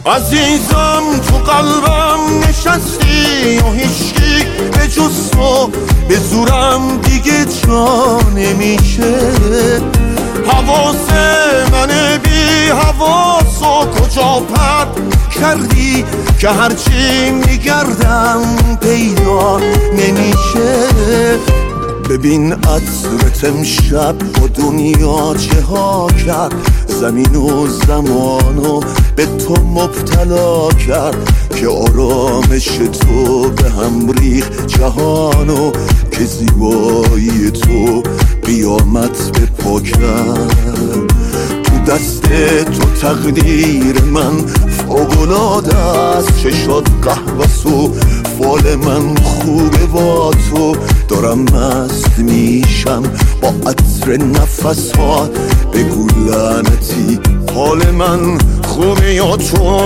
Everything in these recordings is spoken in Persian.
عزیزم تو قلبم نشستی و هیچکی به جز تو به زورم دیگه جا نمیشه. حواس من بی حواسو کجا پرد کردی که هرچی میگردم پیدا نمیشه. ببین عطرت امشب با دنیا چه ها کرد، زمین و زمانو به تو مبتلا کرد که آرامش تو به هم ریخت جهانو، که زیبایی تو قیامت به پا کرد. تو دست تو تقدیر من فوق‌العاده است، چشات قهوه‌سو فال من خوبه با تو. دارم مست میشم با عطر نفسات، بگو لعنتی حال من خوبه یا تو.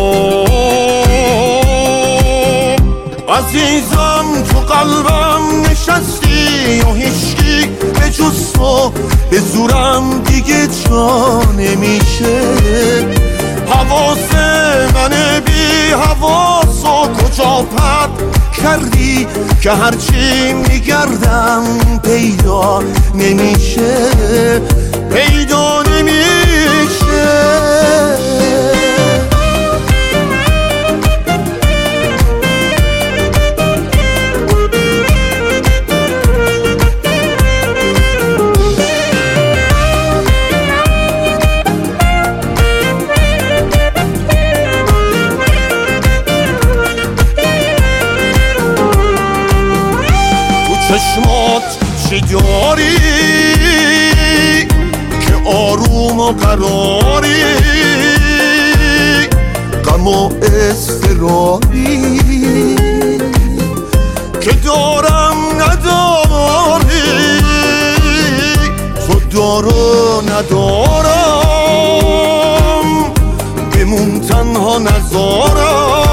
عزیزم تو قلبم نشستی و هیچکی به جز تو به زورم دیگه جا نمیشه. حواس من بی حواسو کجا پرد کردی که هرچی میگردم پیدا نمیشه، پیدا نمیشه. چشمات چی داری که آروم و قراری، غم و اضطراری که دارم نداری، تو دارو ندارم بمون تنها نذارم،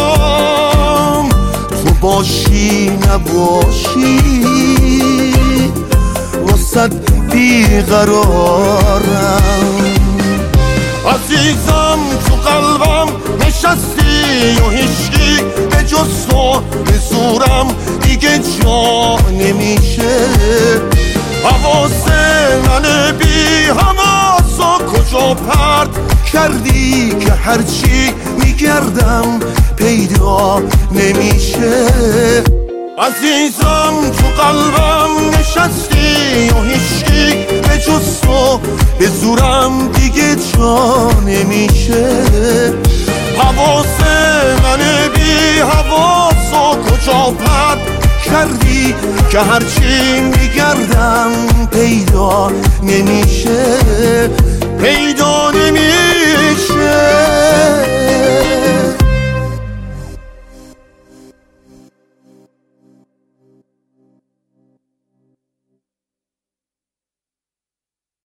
تو باشی نباشی واسد بیقرارم. عزیزم تو قلبم نشستی و هیچکی به جز تو به زورم دیگه جا نمیشه. حواس من بی حواسو کجا پرد کردی که هرچی میگردم پیدا نمیشه. عزیزم تو قلبم نشستی و هیچکی به جز تو به زورم دیگه جا نمیشه. حواس من بی حواسو کجا پرد کردی که هرچی میگردم پیدا نمیشه، پیدا